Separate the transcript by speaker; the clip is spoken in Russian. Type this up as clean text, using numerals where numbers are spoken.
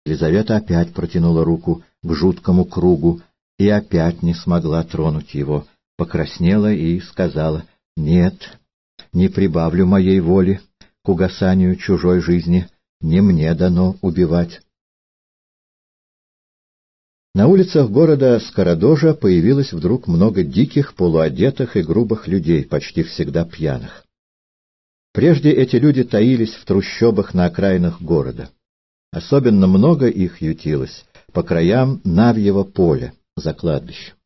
Speaker 1: Елизавета опять протянула руку к жуткому кругу и опять не смогла тронуть его, покраснела и сказала: «Нет, не прибавлю моей воли к угасанию чужой жизни, не мне дано убивать». На улицах города Скорадожа появилось вдруг много диких, полуодетых и грубых людей, почти всегда пьяных. Прежде эти люди таились в трущобах на окраинах города. Особенно много их ютилось по краям Навьего поля, за кладбищем.